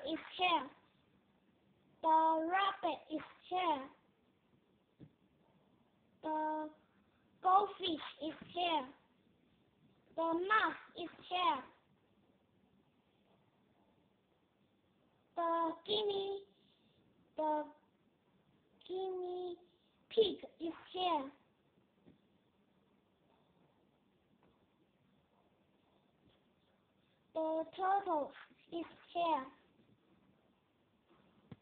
is here. The rabbit is here. The goldfish is here. The mouse is here. The guinea pig is here. The turtle is here.